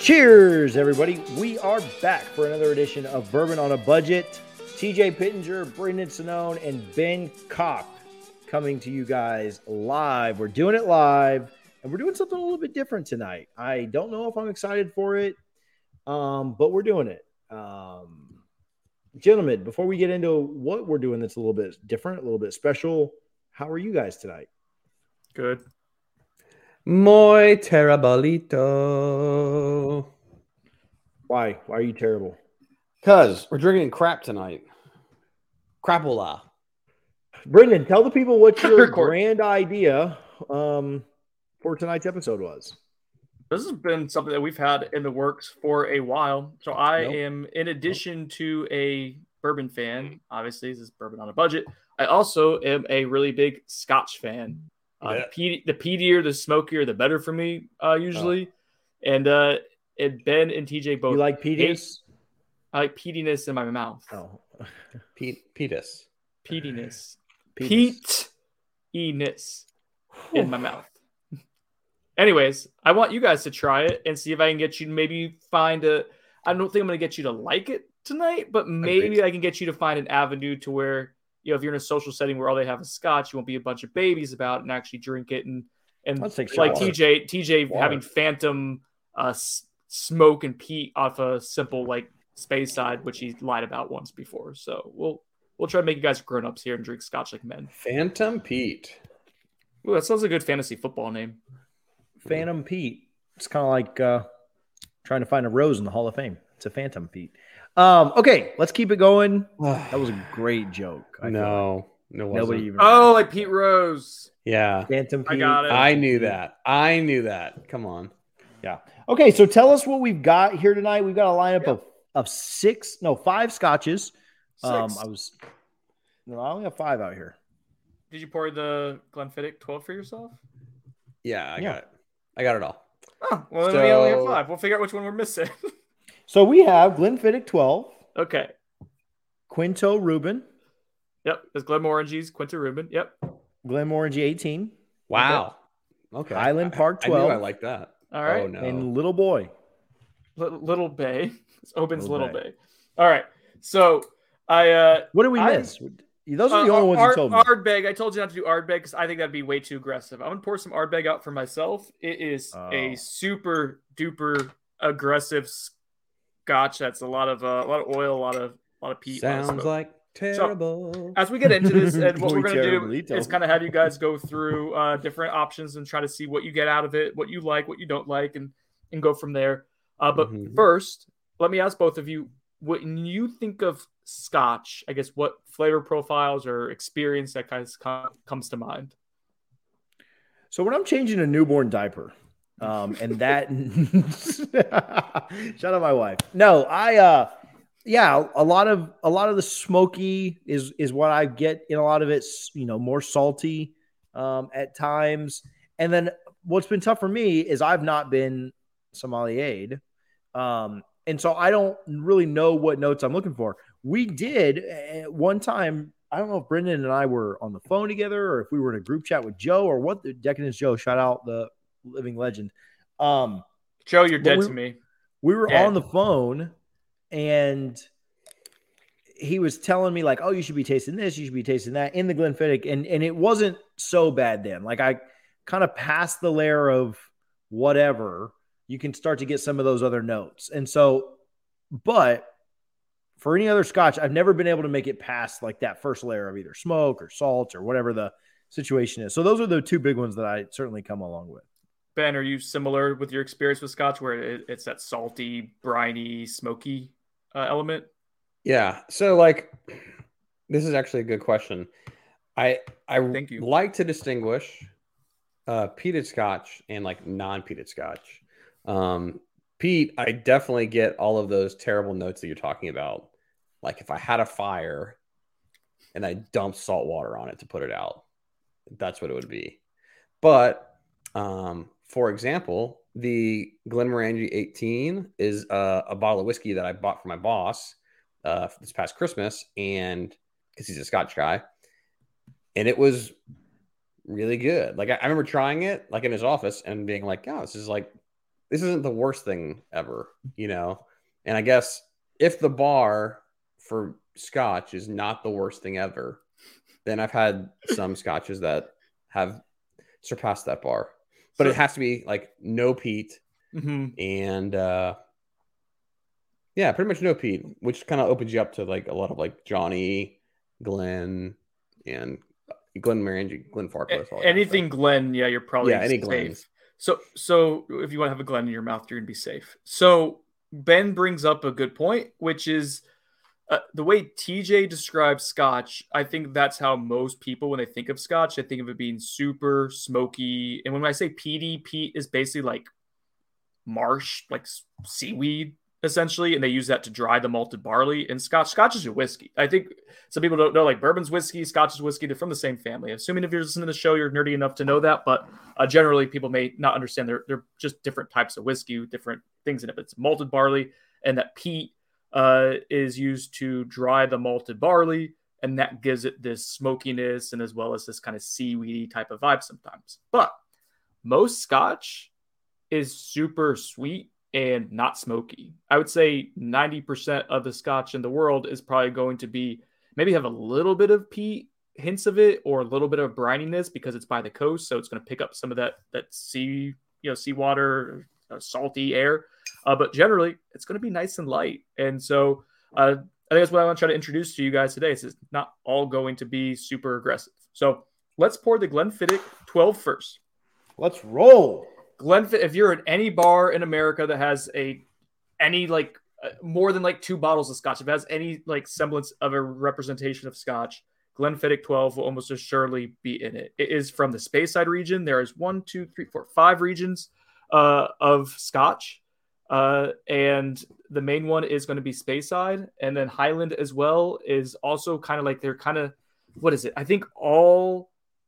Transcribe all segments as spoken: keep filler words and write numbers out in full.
Cheers, everybody. We are back for another edition of Bourbon on a Budget. T J Pittenger, Brendan Sonnone, and Ben Cock coming to you guys live. We're doing it live, and we're doing something a little bit different tonight. I don't know if I'm excited for it, um, but we're doing it. Um, gentlemen, before we get into what we're doing that's a little bit different, a little bit special, how are you guys tonight? Good. Muy terribilito. Why? Why are you terrible? Because we're drinking crap tonight. Crapola. Brendan, tell the people what your Record. grand idea um, for tonight's episode was. This has been something that we've had in the works for a while. So I Nope. am, in addition to a bourbon fan, obviously this is Bourbon on a Budget, I also am a really big Scotch fan. Uh, Yeah. the, peat- the peatier, the smokier, the better for me, uh, usually. And uh, and Ben and T J both. You like peatiness? I like peatiness in my mouth. Oh, Pete, Petus. Peatiness. penis. Peat-iness in my mouth. Anyways, I want you guys to try it and see if I can get you to maybe find a. I don't think I'm going to get you to like it tonight, but maybe I can get you to find an avenue to where, you know, if you're in a social setting where all they have is Scotch, you won't be a bunch of babies about it and actually drink it. And and Let's take like shots. T J, T J Water. having phantom uh, s- smoke and peat off a simple like space side, which he lied about once before. So we'll we'll try to make you guys grown ups here and drink Scotch like men. Phantom Pete. Ooh, that sounds like a good fantasy football name. Phantom Pete. It's kind of like uh, trying to find a rose in the Hall of Fame. It's a Phantom Pete. Um, okay, let's keep it going. That was a great joke. I feel No, no, like. wasn't. Nobody even. Oh, like Pete Rose. Yeah, Phantom Pete. I got it. I knew that. I knew that. Come on. Yeah. Okay, so tell us what we've got here tonight. We've got a lineup of, of six, no, five scotches. Um, Six. I was, no, I only have five out here. Did you pour the Glenfiddich twelve for yourself? Yeah, I Yeah. got it. I got it all. Oh, well, then we only have So- five. We'll figure out which one we're missing. So we have Glenfiddich twelve, Okay. Quinto Reuben, Yep. There's Glenmorangies, Quinta Rubin. Yep. Glenmorangie eighteen, Wow. Okay. Highland I- Park I, knew twelve. I like that. All right. Oh no. and Little Boy. Li- Little Bay. It's Oben's Little Little Bay. Bay. All right. So I uh What did we I- miss? Those are the uh, only ones Ard- you told me. Ardbeg. I told you not to do Ardbeg because I think that'd be way too aggressive. I'm gonna pour some Ardbeg out for myself. It is Oh. a super duper aggressive Scotch. That's a lot of uh, a lot of oil, a lot of a lot of peat. a lot of Sounds smoke. like terrible. As we get into this, and what Muy we're going to do terriblito. is kind of have you guys go through uh, different options and try to see what you get out of it, what you like, what you don't like, and and go from there. Uh, but Mhm. first, let me ask both of you: when you think of Scotch, I guess what flavor profiles or experience that kind of com- comes to mind? So when I'm changing a newborn diaper, um, and that shout out my wife. No, I uh yeah, a lot of a lot of the smoky is is what I get in a lot of it's, you know, more salty um at times. And then what's been tough for me is I've not been sommelier'd. Um and so I don't really know what notes I'm looking for. We did at one time, I don't know if Brendan and I were on the phone together or if we were in a group chat with Joe or what. The Decadence Joe, shout out the living legend. Um, Joe, you're But dead we- to me. we were Yeah. on the phone and he was telling me like, oh, you should be tasting this, you should be tasting that in the Glenfiddich. And, and it wasn't so bad then. Like I kind of passed the layer of whatever, you can start to get some of those other notes. And so, but for any other Scotch, I've never been able to make it past like that first layer of either smoke or salt or whatever the situation is. So those are the two big ones that I certainly come along with. Ben, are you similar with your experience with Scotch, where it, it's that salty, briny, smoky uh, element? Yeah. So like this is actually a good question. I I Thank you. like to distinguish uh peated scotch and like non-peated scotch. Um peat, I definitely get all of those terrible notes that you're talking about. Like if I had a fire and I dumped salt water on it to put it out, that's what it would be. But um for example, the Glenmorangie eighteen is uh, a bottle of whiskey that I bought for my boss uh, this past Christmas, and because he's a Scotch guy, and it was really good. Like I, I remember trying it, like in his office, and being like, "Oh, this is like this isn't the worst thing ever, you know? And I guess if the bar for Scotch is not the worst thing ever, then I've had some Scotches that have surpassed that bar. But so, it has to be like no peat mm-hmm. and uh, yeah, pretty much no peat, which kind of opens you up to like a lot of like Johnny, Glenn, and Glenn Morangi, Glenn Farquhar. Anything Glenn, yeah, you're probably yeah, any safe. Glens. So, so if you want to have a Glenn in your mouth, you're gonna be safe. So Ben brings up a good point, which is uh, the way T J describes Scotch. I think that's how most people, when they think of Scotch, they think of it being super smoky. And when I say peaty, peat is basically like marsh, like seaweed, essentially, and they use that to dry the malted barley. And Scotch, Scotch is a whiskey. I think some people don't know, like bourbon's whiskey, Scotch is whiskey. They're from the same family. Assuming if you're listening to the show, you're nerdy enough to know that. But uh, generally, people may not understand. They're they're just different types of whiskey with different things in it. But it's malted barley, and that peat uh, is used to dry the malted barley, and that gives it this smokiness and as well as this kind of seaweedy type of vibe sometimes. But most Scotch is super sweet and not smoky. I would say ninety percent of the Scotch in the world is probably going to be maybe have a little bit of peat, hints of it, or a little bit of brininess because it's by the coast. So it's going to pick up some of that, that sea, you know, seawater, uh, salty air. Uh, but generally it's going to be nice and light. And so uh, I think that's what I want to try to introduce to you guys today. Is it's not all going to be super aggressive. So let's pour the Glenfiddich twelve first. Let's roll. Glenfiddich, if you're at any bar in America that has a any like uh, more than like two bottles of Scotch, if it has any like semblance of a representation of Scotch, Glenfiddich twelve will almost assuredly be in it. It is from the Speyside region. There is one, two, three, four, five regions uh, of Scotch, uh, and the main one is going to be Speyside, and then Highland as well is also kind of like they're kind of what is it? I think all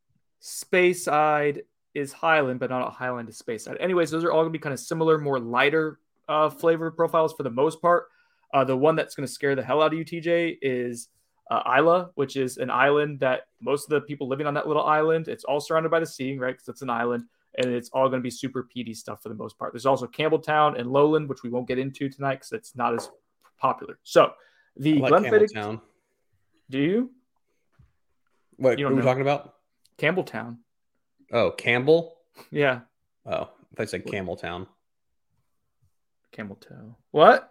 Speyside is Highland, but not all Highland is Speyside. Anyways, those are all going to be kind of similar, more lighter uh, flavor profiles for the most part. Uh, the one that's going to scare the hell out of you, T J, is uh, Islay, which is an island that most of the people living on that little island, it's all surrounded by the sea, right? Because it's an island, and it's all going to be super peaty stuff for the most part. There's also Campbelltown and Lowland, which we won't get into tonight because it's not as popular. So the like Glenfiddich. Do you? What you are we talking about? Campbelltown. Oh, Campbell? Yeah. Oh, I said Campbelltown. Campbelltown. What?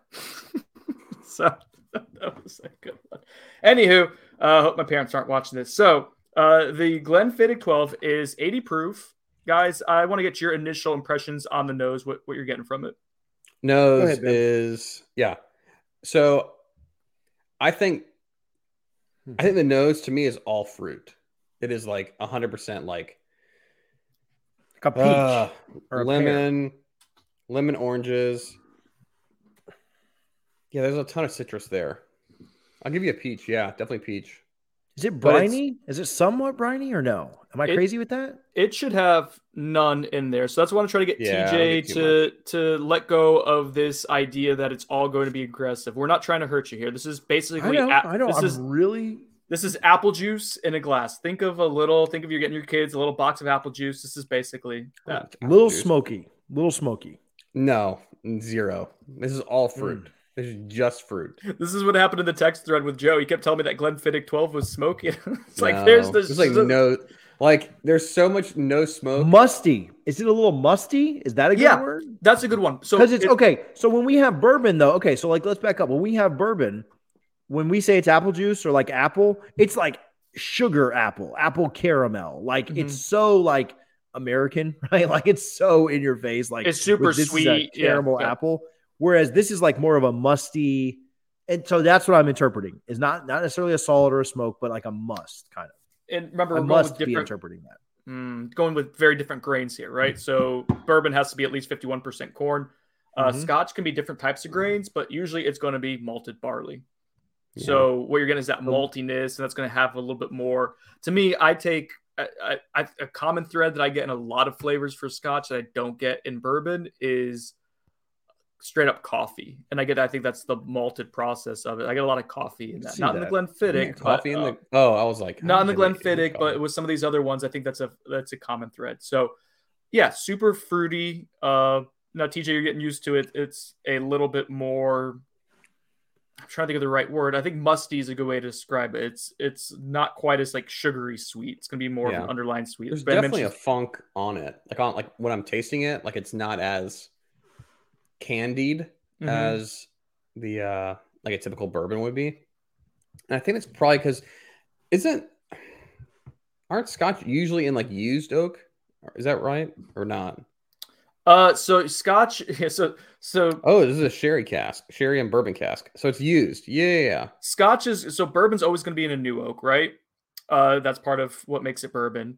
So that was a good one. Anywho, I uh, hope my parents aren't watching this. So uh, the Glenfiddich twelve is eighty proof. Guys, I want to get your initial impressions on the nose, what, what you're getting from it. Nose ahead, is, yeah. So I think, I think the nose to me is all fruit. It is like one hundred percent like, a peach uh, or a lemon, pear. lemon oranges. Yeah, there's a ton of citrus there. I'll give you a peach. Yeah, definitely peach. Is it briny? Is it somewhat briny or no? Am I it, crazy with that? It should have none in there. So that's why I want to try to get yeah, T J to, to let go of this idea that it's all going to be aggressive. We're not trying to hurt you here. This is basically I know. A- I know. This I'm is, really. This is apple juice in a glass. Think of a little, think of you're getting your kids a little box of apple juice. This is basically that. A little smoky. Little smoky. No, zero. This is all fruit. Mm. This is just fruit. This is what happened in the text thread with Joe. He kept telling me that Glenfiddich twelve was smoky. It's no, like, there's this. It's like no, like there's so much no smoke. Musty. Is it a little musty? Is that a good yeah, word? That's a good one. So because it's it, okay. So when we have bourbon though, okay. So like, let's back up. When we have bourbon, when we say it's apple juice or like apple, it's like sugar apple, apple caramel. Like mm-hmm. it's so like American, right? Like it's so in your face. Like it's super this sweet, is a caramel yeah, apple. Whereas this is like more of a musty. And so that's what I'm interpreting is not, not necessarily a solid or a smoke, but like a must kind of. And remember, I we're must going with be interpreting that. Mm, going with very different grains here, right? So bourbon has to be at least fifty-one percent corn. Uh, mm-hmm. Scotch can be different types of grains, but usually it's going to be malted barley. Yeah. So what you're getting is that maltiness, and that's going to have a little bit more. To me, I take I, I, a common thread that I get in a lot of flavors for Scotch that I don't get in bourbon is straight up coffee. And I get, I think that's the malted process of it. I get a lot of coffee in that. Not that. in the Glenfiddich. Yeah, coffee but, in uh, the, oh, I was like, not in the Glenfiddich, but with some of these other ones, I think that's a, that's a common thread. So yeah, super fruity, uh, now, T J, you're getting used to it. It's a little bit more. I'm trying to think of the right word. I think musty is a good way to describe it. It's it's not quite as like sugary sweet. It's gonna be more Yeah. of an underlying sweet. There's Ben definitely mentioned- a funk on it. Like on like when I'm tasting it, like it's not as candied Mhm. as the uh like a typical bourbon would be. And I think it's probably because isn't aren't Scotch usually in like used oak? Is that right or not? Uh, so Scotch. Yeah, so so Oh, this is a sherry cask, sherry and bourbon cask. So it's used. Yeah. Scotch is so bourbon's always going to be in a new oak, right? Uh, that's part of what makes it bourbon.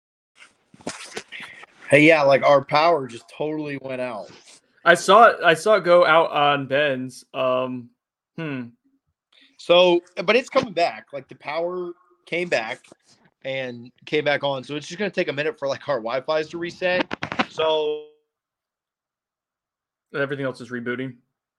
Hey, yeah, like our power just totally went out. I saw it. I saw it go out on Ben's. Um, hmm. So, but it's coming back. Like the power came back and came back on. So it's just going to take a minute for like our Wi-Fi's to reset. So Everything else is rebooting.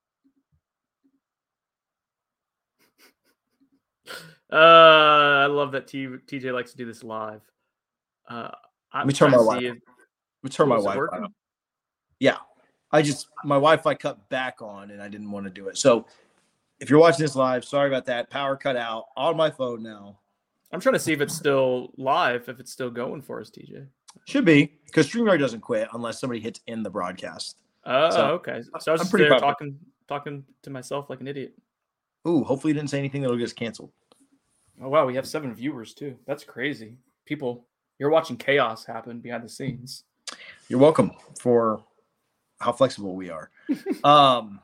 uh, I love that T- TJ likes to do this live. Uh, I'm Let me turn trying my to see Wi-Fi. if- let me turn my was it Wi-Fi working? on. Yeah, I just my Wi-Fi cut back on and I didn't want to do it. So if you're watching this live, sorry about that. Power cut out on my phone now. I'm trying to see if it's still live, if it's still going for us, T J. Should be because StreamYard doesn't quit unless somebody hits in the broadcast. Oh, So, okay. So I was I'm just pretty there proud of it. talking talking to myself like an idiot. Ooh, hopefully you didn't say anything that'll get us canceled. Oh wow, we have seven viewers too. That's crazy. People, you're watching chaos happen behind the scenes. You're welcome for how flexible we are. um,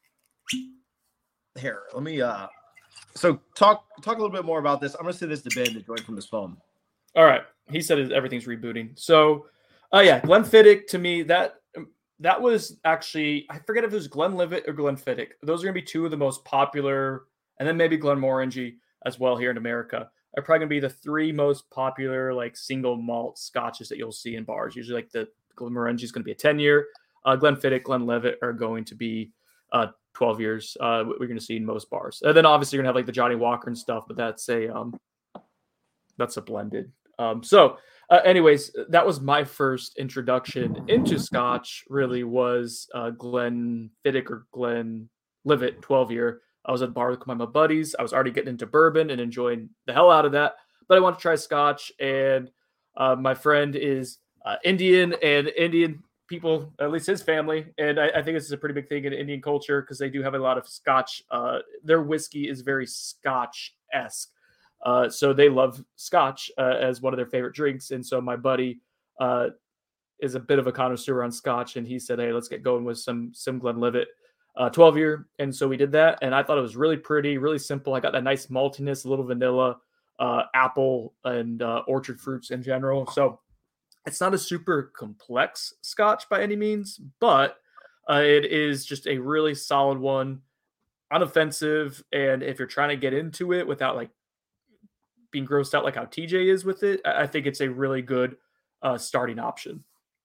here, let me. Uh, so talk talk a little bit more about this. I'm gonna say this to Ben to join from his phone. All right, he said everything's rebooting. So, oh uh, yeah, Glenfiddich to me that that was actually I forget if it was Glenlivet or Glenfiddich. Those are gonna be two of the most popular, and then maybe Glenmorangie as well here in America. Are probably gonna be the three most popular like single malt scotches that you'll see in bars. Usually, like the Glenmorangie is going to be a ten year. Uh, Glenfiddich, Glenlivet are going to be uh, twelve years. Uh, we're going to see in most bars. And then obviously you're going to have like the Johnny Walker and stuff, but that's a um, that's a blended. Um, so, uh, anyways, that was my first introduction into Scotch. Really was uh, Glenfiddich or Glenlivet twelve year. I was at the bar with my buddies. I was already getting into bourbon and enjoying the hell out of that. But I wanted to try Scotch, and uh, my friend is uh, Indian, and Indian people, at least his family, and I, I think this is a pretty big thing in Indian culture because they do have a lot of Scotch. Uh, their whiskey is very Scotch-esque. Uh, so they love Scotch uh, as one of their favorite drinks. And so my buddy uh, is a bit of a connoisseur on Scotch, and he said, hey, let's get going with some, some Glenlivet. Uh, twelve year. And so we did that. And I thought it was really pretty, really simple. I got that nice maltiness, a little vanilla, uh, apple, and uh, orchard fruits in general. So it's not a super complex Scotch by any means, but uh, it is just a really solid one, unoffensive. And if you're trying to get into it without like being grossed out like how T J is with it, I think it's a really good uh, starting option.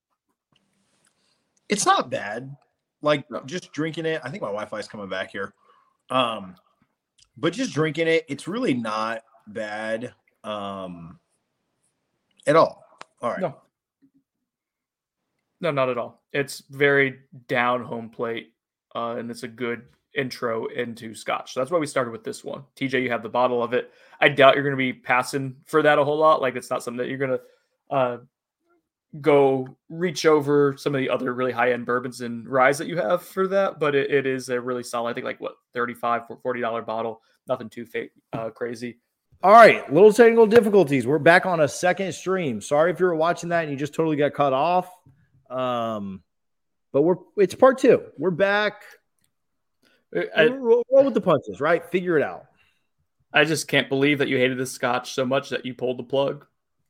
It's not bad. Like No. just drinking it. I think my Wi-Fi is coming back here. Um, but just drinking it, it's really not bad um, at all. All right. No. No, not at all. It's very down home plate, uh, and it's a good intro into Scotch. So that's why we started with this one. T J, you have the bottle of it. I doubt you're going to be passing for that a whole lot. Like it's not something that you're going to uh, go reach over some of the other really high-end bourbons and ryes that you have for that, but it, it is a really solid, I think like what, thirty-five dollars, forty dollars bottle. Nothing too fake, uh, crazy. All right, little technical difficulties. We're back on a second stream. Sorry if you were watching that and you just totally got cut off. Um, but we're it's part two. We're back. I, roll, roll with the punches, right? Figure it out. I just can't believe that you hated this Scotch so much that you pulled the plug.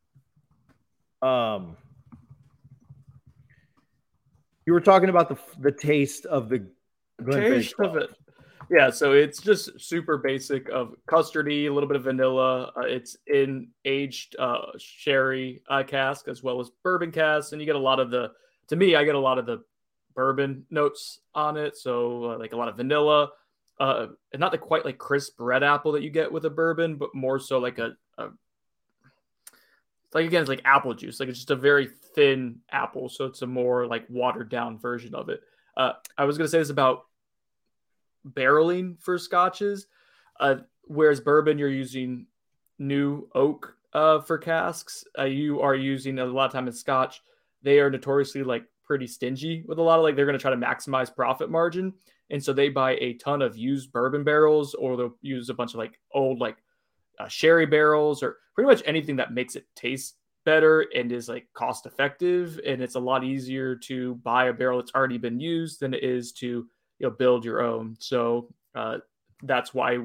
Um, you were talking about the the taste of the Taste of it. Yeah, so it's just super basic of custardy, a little bit of vanilla. Uh, it's in aged uh, sherry uh, cask as well as bourbon cask, and you get a lot of the. To me, I get a lot of the bourbon notes on it. So uh, like a lot of vanilla, uh, and not the quite like crisp red apple that you get with a bourbon, but more so like a, a like again, it's like apple juice. Like it's just a very thin apple, so it's a more like watered down version of it. Uh, I was gonna say this about barreling for scotches, uh, whereas bourbon you're using new oak uh, for casks. Uh, you are using a lot of time in Scotch. They are notoriously like pretty stingy with a lot of like they're going to try to maximize profit margin, and so they buy a ton of used bourbon barrels, or they'll use a bunch of like old like uh, sherry barrels, or pretty much anything that makes it taste better and is like cost effective. And it's a lot easier to buy a barrel that's already been used than it is to you know build your own. So uh, that's why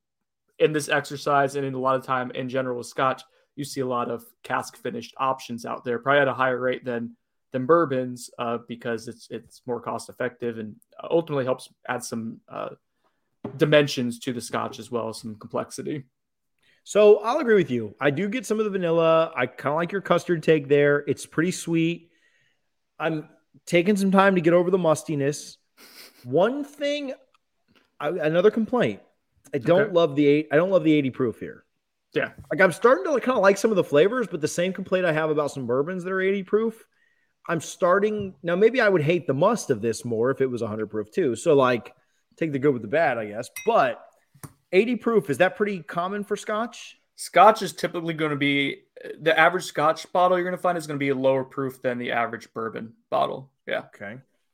in this exercise and in a lot of time in general with Scotch, you see a lot of cask finished options out there, probably at a higher rate than than bourbons, uh, because it's it's more cost effective and ultimately helps add some uh, dimensions to the Scotch as well, some complexity. So I'll agree with you. I do get some of the vanilla. I kind of like your custard take there. It's pretty sweet. I'm taking some time to get over the mustiness. One thing, I, another complaint. I don't Okay. love the eight. I don't love the eighty proof here. Yeah. Like I'm starting to kind of like some of the flavors, but the same complaint I have about some bourbons that are eighty proof. I'm starting now. Maybe I would hate the must of this more if it was one hundred proof too. So like, take the good with the bad, I guess. But eighty proof, is that pretty common for Scotch? Scotch is typically going to be the average Scotch bottle you're going to find is going to be a lower proof than the average bourbon bottle. Yeah. Okay.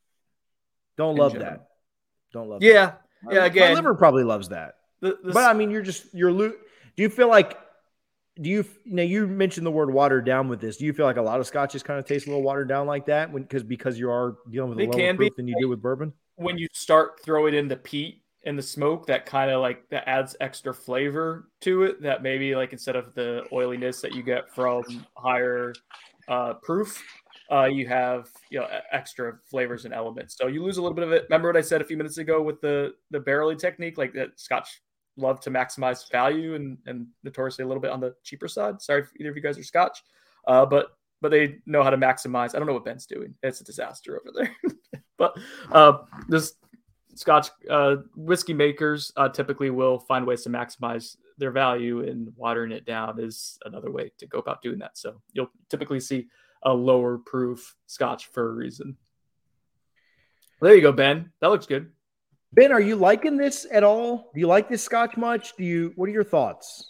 Don't In love general. that. Don't love Yeah. that. Yeah. My- Again, my liver probably loves that. the, the, But I mean, you're just you're lo- do you feel like do you you know you mentioned the word watered down with this? Do you feel like a lot of scotches kind of taste a little watered down like that when because because you are dealing with a They lower can be. proof than you do with bourbon? when you start throwing in the peat and the smoke, that kind of like that adds extra flavor to it. That maybe like instead of the oiliness that you get from higher uh, proof, uh, you have you know e- extra flavors and elements. So you lose a little bit of it. Remember what I said a few minutes ago with the the barreling technique, like that Scotch love to maximize value and and notoriously a little bit on the cheaper side. Sorry if either of you guys are Scotch, uh, but but they know how to maximize. I don't know what Ben's doing. It's a disaster over there. But uh, this Scotch uh, whiskey makers uh, typically will find ways to maximize their value, and watering it down is another way to go about doing that. So you'll typically see a lower proof Scotch for a reason. There you go, Ben. That looks good. Ben, are you liking this at all? Do you like this Scotch much? Do you? What are your thoughts?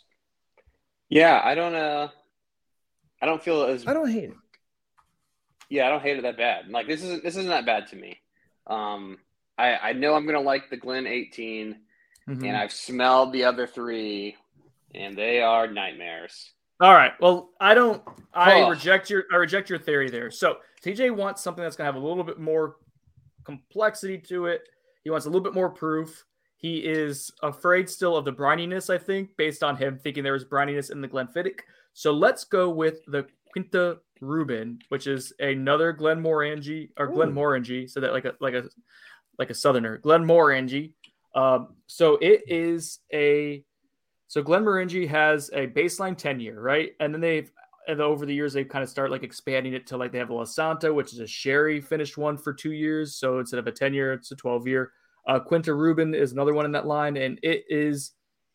Yeah, I don't uh I don't feel as I don't hate it. yeah, I don't hate it that bad. Like this isn't this isn't that bad to me. Um I I know I'm gonna like the Glen eighteen, Mhm. and I've smelled the other three, and they are nightmares. All right. Well, I don't. I Oh. reject your. I reject your theory there. So T J wants something that's gonna have a little bit more complexity to it. He wants a little bit more proof. He is afraid still of the brininess, I think, based on him thinking there was brininess in the Glenfiddich. So let's go with the Quinta Rubin, which is another Glenmorangie or Ooh. Glenmorangie, so that like a like a like a southerner, Glenmorangie. Um, so it is a so Glenmorangie has a baseline ten year, right? And then they've and over the years they've kind of started like expanding it to like they have a La Santa, which is a sherry finished one for two years. So instead of a ten year, it's a twelve year. Uh, Quinta Rubin is another one in that line, and it is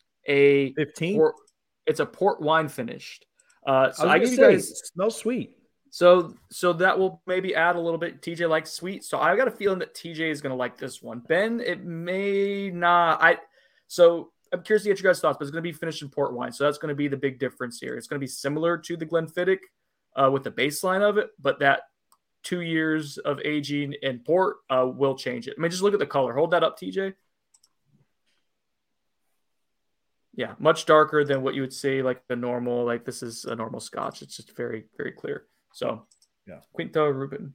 a fifteen. port, it's a port wine finished. Uh, so I, I, was give gonna you say, guys it smells sweet. so so that will maybe add a little bit. T J likes sweet, so I got a feeling that T J is going to like this one. Ben, it may not. I so I'm curious to get your guys' thoughts, but it's going to be finished in port wine, so that's going to be the big difference here. It's going to be similar to the Glenfiddich uh, with the baseline of it, but that two years of aging in port uh, will change it. I mean, just look at the color. Hold that up, T J. Yeah, much darker than what you would see like the normal. Like this is a normal Scotch. It's just very, very clear. So, yeah, Quinta Rubin.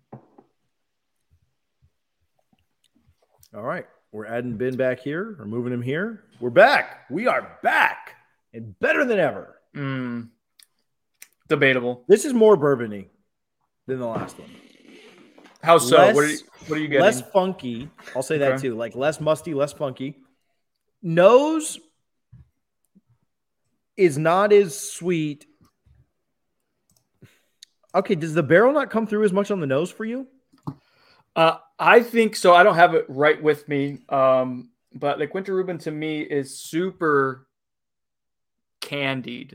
All right, we're adding Ben back here. We're moving him here. We're back. We are back and better than ever. Mm, debatable. This is more bourbony than the last one. How so? Less, what are you, what are you getting? Less funky. I'll say that Okay. too. Like less musty, less funky. Nose is not as sweet. Okay, does the barrel not come through as much on the nose for you? Uh, I think so. I don't have it right with me. Um, but the Quinta Rubin to me is super candied.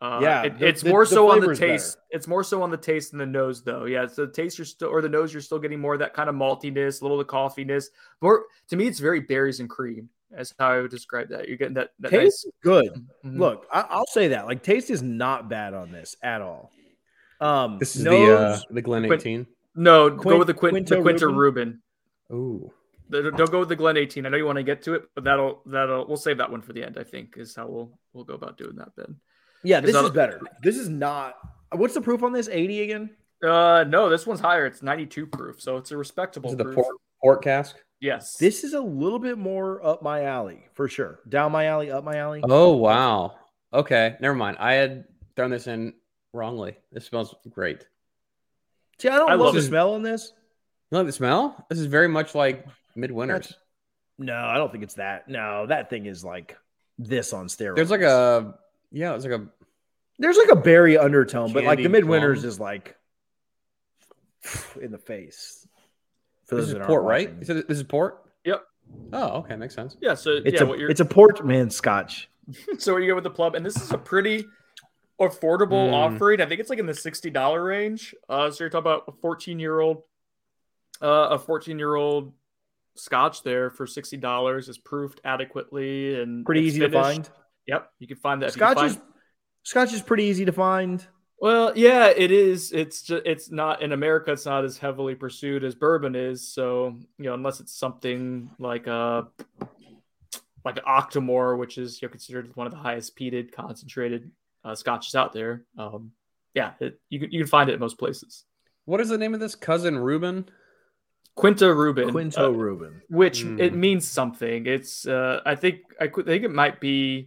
Uh, Yeah, it, the- it's the- more the so on the flavor's taste. better. It's more so on the taste than the nose, though. Yeah, it's the taste you're still, or the nose you're still getting more of that kind of maltiness, a little of the coffeeness. More to me, it's very berries and cream. That's how I would describe that. You're getting that, that Taste nice. is good. Mhm. Look, I, I'll say that. Like, taste is not bad on this at all. Um, This is nose, the uh, the Glen Quint- eighteen. No, go Quin- with the Quint, the Quinto Quinta Rubin? Rubin. Ooh. The- Don't go with the Glen eighteen. I know you want to get to it, but that'll that'll we'll save that one for the end. I think is how we'll we'll go about doing that then. yeah, this Is is that- better. This is not. What's the proof on this? eighty again? Uh, no, this one's higher. It's ninety-two proof, so it's a Is respectable it the proof. port, port cask? Yes. This is a little bit more up my alley for sure. Down my alley, up my alley. Oh, wow. Okay, never mind. I had thrown this in wrongly. This smells great. See, I don't I love love the it. smell on this. You like the smell? This is very much like midwinters. No, I don't think it's that. No, that thing is like this on steroids. There's like a yeah, it's like a there's like a berry undertone, but like the Candied midwinters plum. is like in the face. For this those is that aren't port, right? watching. You said this is port? Yep. Oh, okay, makes sense. Yeah. So It's yeah, a what you're it's a port man scotch. so what you get with the plum, and this is a pretty affordable Mm. offering. I think it's like in the sixty dollar range. Uh, so you're talking about a fourteen year old, uh, a fourteen year old Scotch there for sixty dollars is proofed adequately and Pretty it's easy to finished. find. Yep, you can find that. if you can Scotch is find- Scotch is pretty easy to find. Well, yeah, it is. It's just it's not in America. It's not as heavily pursued as bourbon is. So you know, unless it's something like a like an Octomore, which is you know, considered one of the highest peated concentrated uh, scotches out there. Um, yeah, it, you can you can find it in most places. What is the name of this? Cousin Reuben? Quinta Rubin, Quinto uh, Rubin. which Hmm. it means something. It's uh, I think I could- I think it might be.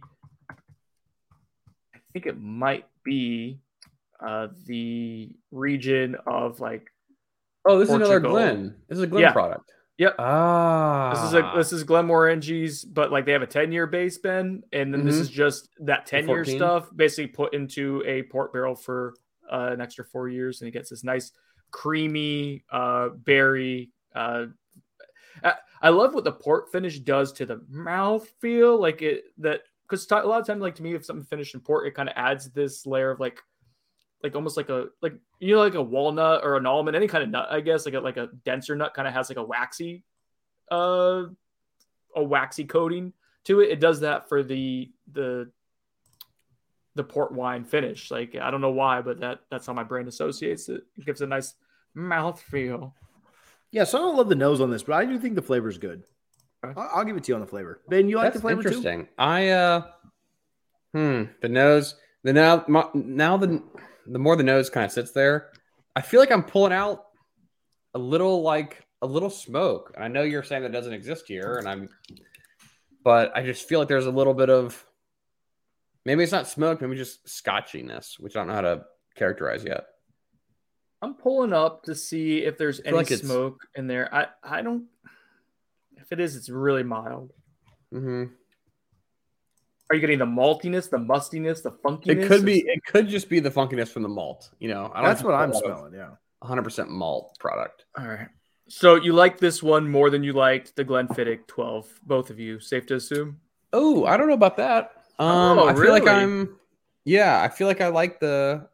I think it might be uh, the region of like Oh, this is another Portugal. Glen. This is a Glen Yeah. product. Yep. Ah. This is a this is Glenmore N Gs, but like they have a ten year base Ben, and then this Mhm. is just that ten year fourteen. stuff basically put into a port barrel for uh, an extra four years, and it gets this nice creamy uh, berry. Uh, I, I love what the port finish does to the mouth feel, like it that because a lot of times, like to me, if something finished in port, it kind of adds this layer of like like almost like a like you know like a walnut or an almond, any kind of nut, I guess, like a like a denser nut kind of has like a waxy uh a waxy coating to it. It does that for the the the port wine finish. Like I don't know why, but that that's how my brain associates it. It gives a nice mouth feel. Yeah, so I don't love the nose on this, but I do think the flavor is good. Okay. I'll, I'll give it to you on the flavor. Ben, you like That's the flavor interesting. I uh hmm, the nose, the now my, now the the more the nose kind of sits there, I feel like I'm pulling out a little like a little smoke. And I know you're saying that doesn't exist here, and I'm but I just feel like there's a little bit of maybe it's not smoke, maybe just scotchiness, which I don't know how to characterize yet. I'm pulling up to see if there's feel any like it's- smoke in there. I I don't. If it is, it's really mild. Mm-hmm. Are you getting the maltiness, the mustiness, the funkiness? It could be. It could just be the funkiness from the malt. You know, I too. That's have what a I'm lot of smelling, yeah. one hundred percent malt product. All right. So you like this one more than you liked the Glenfiddich twelve, both of you. Safe to assume. Oh, I don't know about that. Um, Oh, I feel like really? I'm. Yeah, I feel like I like the.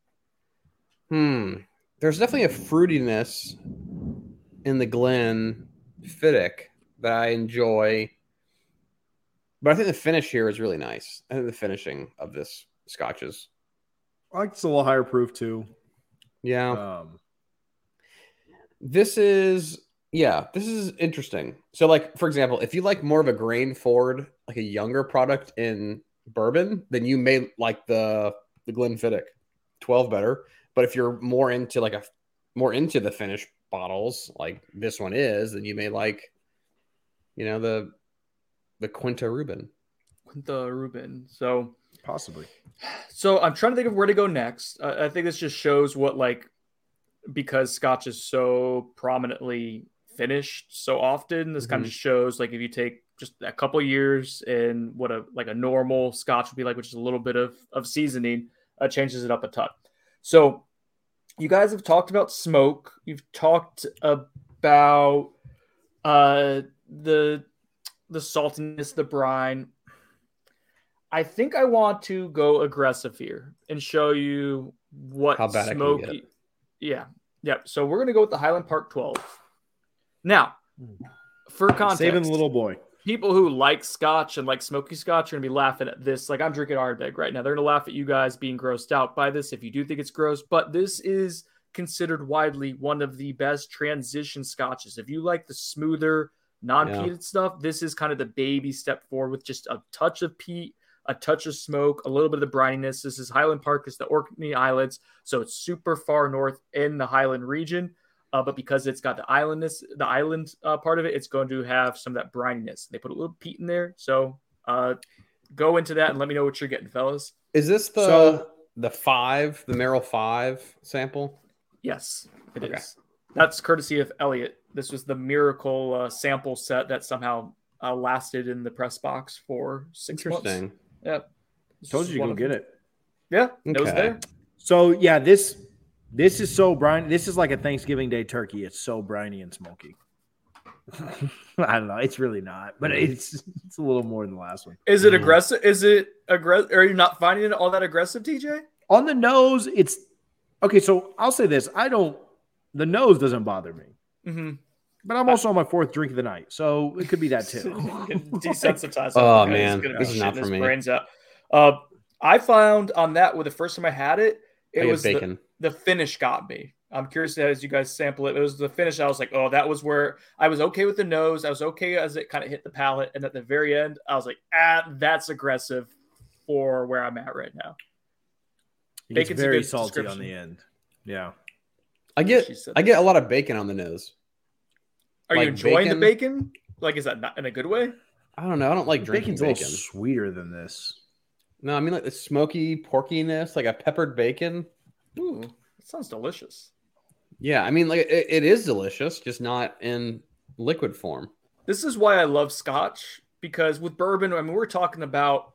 Hmm. There's definitely a fruitiness in the Glenfiddich that I enjoy, but I think the finish here is really nice. I think the finishing of this Scotch is. I like it's a little higher proof too. Yeah. Um, This is yeah, this is interesting. So like for example, if you like more of a grain forward, like a younger product in bourbon, then you may like the the Glenfiddich twelve better. But if you're more into like a more into the finished bottles, like this one is, then you may like you know the the Quinta Rubin. Quinta Rubin. So possibly. So I'm trying to think of where to go next. I, I think this just shows what like because Scotch is so prominently finished so often. This kind Mhm. of shows like if you take just a couple years and what a like a normal Scotch would be like, which is a little bit of of seasoning, uh, changes it up a ton. So you guys have talked about smoke. You've talked about uh, the the saltiness, the brine. I think I want to go aggressive here and show you what How bad I can smoky. get. Yeah, yeah. So we're gonna go with the Highland Park twelve. Now, for context, Saving the little boy. people who like Scotch and like smoky Scotch are gonna be laughing at this. Like I'm drinking Ardbeg right now. They're gonna laugh at you guys being grossed out by this if you do think it's gross. But this is considered widely one of the best transition Scotches. If you like the smoother, non-peated Yeah. stuff, this is kind of the baby step forward with just a touch of peat, a touch of smoke, a little bit of the brininess. This is Highland Park. It's the Orkney Islands, so it's super far north in the Highland region. Uh, but because it's got the islandness, the island uh, part of it, it's going to have some of that brininess. They put a little peat in there, so uh, go into that and let me know what you're getting, fellas. Is this the So- the five, the Merrill five sample? Yes, it is. Okay. That's courtesy of Elliot. This was the miracle uh, sample set that somehow uh, lasted in the press box for six months. Interesting. Yeah. Told you to go get it. Yeah, it was Okay. there. So yeah, this this is so briny. This is like a Thanksgiving Day turkey. It's so briny and smoky. I don't know. It's really not, but it's it's a little more than the last one. Is it Mm. aggressive? Is it aggressive? Are you not finding it all that aggressive, T J? On the nose, it's okay. So I'll say this: I don't. The nose doesn't bother me, Mm-hmm. but I'm also on my fourth drink of the night, so it could be that too. Desensitized. Oh, Guy man. is gonna This be is not shitting for his me. Brains out. Uh, I found on that with the first time I had it, it I get was the, bacon. the finish got me. I'm curious as you guys sample it. It was the finish. I was like, oh, that was where I was okay with the nose. I was okay as it kind of hit the palate, and at the very end, I was like, ah, that's aggressive for where I'm at right now. It's Bacon's a very good salty on description. the end. Yeah. I get She said I get a lot of bacon on the nose. Are you like enjoying the bacon? bacon? Like, is that not in a good way? I don't know. I don't like drinking Bacon's a bacon. little sweeter than this. No, I mean like the smoky porkiness, like a peppered bacon. Ooh, that sounds delicious. Yeah, I mean like it, it is delicious, just not in liquid form. This is why I love Scotch, because with bourbon, I mean, we're talking about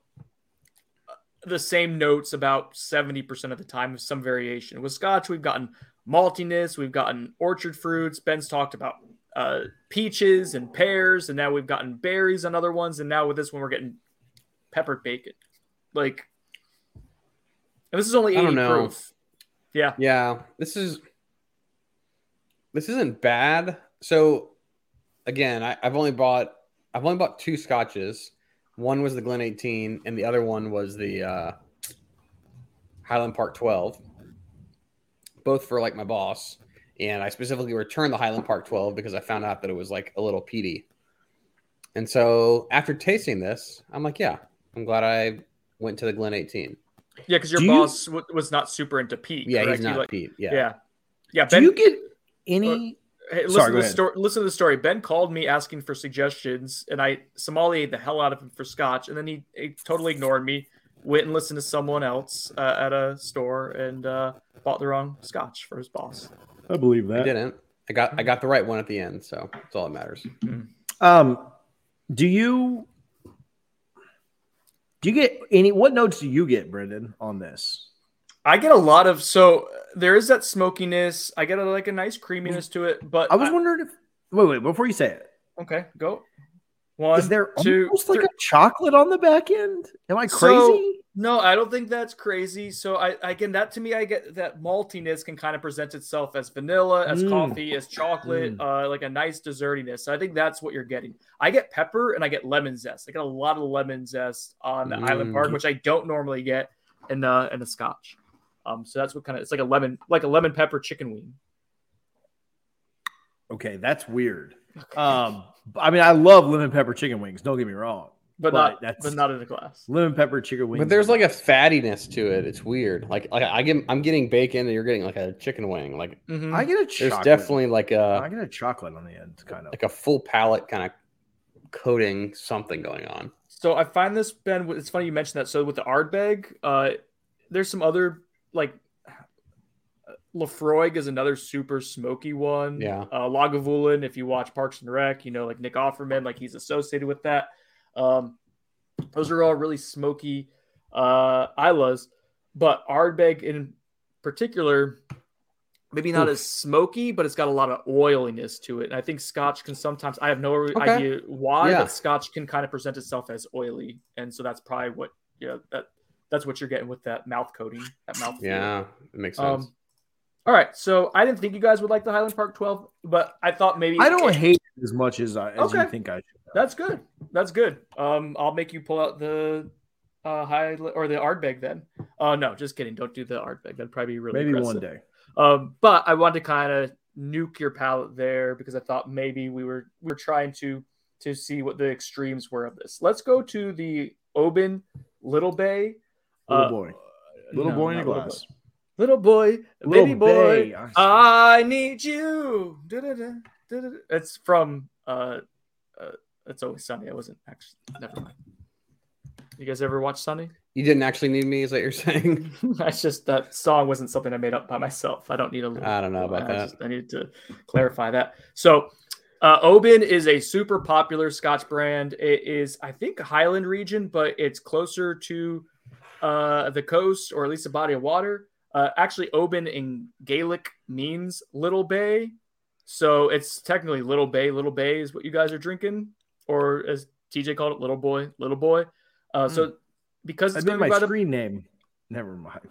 the same notes about seventy percent of the time with some variation. With Scotch, we've gotten maltiness, we've gotten orchard fruits. Ben's talked about uh, peaches and pears, and now we've gotten berries on other ones, and now with this one, we're getting peppered bacon. Like, and this is only I don't eighty know. proof. Yeah. Yeah, this is this isn't bad. So again, I, I've only bought I've only bought two scotches. One was the Glen eighteen, and the other one was the uh, Highland Park twelve. Both for like my boss, and I specifically returned the Highland Park twelve because I found out that it was like a little peaty. And so after tasting this, I'm like, yeah, I'm glad I went to the Glen eighteen. Yeah, because your Do you- boss w- was not super into peat. Yeah, correct? he's He not like- peat. Yeah. Yeah. Yeah. Do Ben, you get any? hey, listen, Sorry, to go the ahead. story, listen to the story. Ben called me asking for suggestions, and I sommelier the hell out of him for Scotch, and then he, he totally ignored me, went and listened to someone else uh, at a store, and uh, bought the wrong Scotch for his boss. I believe I that. didn't. I got I got the right one at the end, so that's all that matters. Um, do you do you get any? What notes do you get, Brendan, on this? I get a lot of so there is that smokiness. I get a, like a nice creaminess to it, but I was wondering if. Wait, wait. Before you say it, okay, go one. is there two, almost like three. a chocolate on the back end? Am I So- crazy? No, I don't think that's crazy. So I again, that to me, I get that maltiness can kind of present itself as vanilla, as Mm. coffee, as chocolate, uh, like a nice dessertiness. So I think that's what you're getting. I get pepper and I get lemon zest. I get a lot of lemon zest on the Island Mm. Park, which I don't normally get in uh in a Scotch. Um, so that's what kind of it's like a lemon, like a lemon pepper chicken wing. Okay, that's weird. Um, I mean, I love lemon pepper chicken wings. Don't get me wrong, But, But not that's- but not in a glass. lemon pepper chicken wings. But there's like a fattiness to it. It's weird. Like, like I get, I'm getting bacon, and you're getting like a chicken wing. Like, Mhm. I get a there's chocolate. definitely like I a get a chocolate on the end, kind of. like a full palate kind of coating something going on. So I find this, Ben, it's funny you mentioned that. So with the Ardbeg, uh, there's some other, like, Lafroig is another super smoky one. Yeah. Uh, Lagavulin, if you watch Parks and Rec, you know, like Nick Offerman, like he's associated with that. Um, those are all really smoky uh, Islas. But Ardbeg in particular, maybe not Oof. as smoky, but it's got a lot of oiliness to it. And I think Scotch can sometimes, I have no Okay. idea why, Yeah. but Scotch can kind of present itself as oily. And so that's probably what yeah, that that's what you're getting with that mouth coating, that mouth. Yeah, it makes sense. Um, all right, so I didn't think you guys would like the Highland Park twelve, but I thought maybe I don't it, hate it as much as I, as Okay. you think I should. That's good. That's good. Um, I'll make you pull out the uh high or the Ardbeg then. Uh, no, just kidding. Don't do the Ardbeg. That'd probably be really Maybe aggressive. one day. Um, but I wanted to kind of nuke your palate there because I thought maybe we were we were trying to to see what the extremes were of this. Let's go to the Oban Little Bay. Little Uh, boy. Little no, boy in a not Little glass. Boy. Little boy, Little baby boy, Bay. I need you. Da-da-da, da-da-da. It's from uh, uh, It's Always Sunny. I wasn't actually. Never mind. You guys ever watch Sunny? You didn't actually need me, is that you're saying? That's just that song wasn't something I made up by myself. I don't need a little. I don't know about I that. Just, I need to clarify that. So, uh, Oban is a super popular Scotch brand. It is, I think, Highland region, but it's closer to uh, the coast or at least a body of water. Uh, actually, Oban in Gaelic means little bay. So it's technically Little Bay. Little Bay is what you guys are drinking, or as T J called it, Little Boy, Little Boy. Uh, mm. So because it's I made my by screen the... name. Never mind.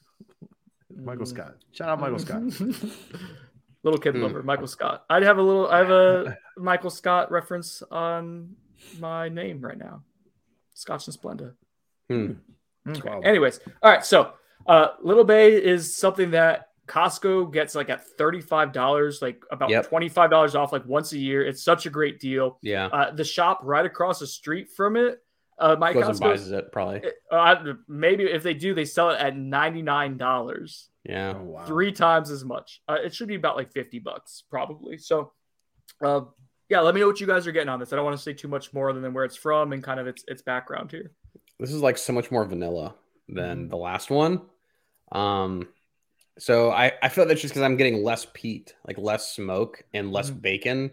Michael Scott. Shout out Michael Scott. Little kid mm. lover, Michael Scott. I'd have a little. I have a Michael Scott reference on my name right now. Scotch and Splenda. Mm. Okay. Wow. Anyways, all right. So uh, Little Bay is something that Costco gets like at thirty-five dollars, like about yep. twenty-five dollars off, like once a year. It's such a great deal. Yeah. Uh, the shop right across the street from it, uh, my Goes Costco and buys it probably. Uh, maybe if they do, they sell it at ninety-nine dollars. Yeah. Oh, wow. Three times as much. Uh, it should be about like fifty bucks probably. So, uh, yeah, let me know what you guys are getting on this. I don't want to say too much more than where it's from and kind of its its background here. This is like so much more vanilla than the last one. Um, so I, I feel that's just because I'm getting less peat, like less smoke and less mm-hmm. bacon.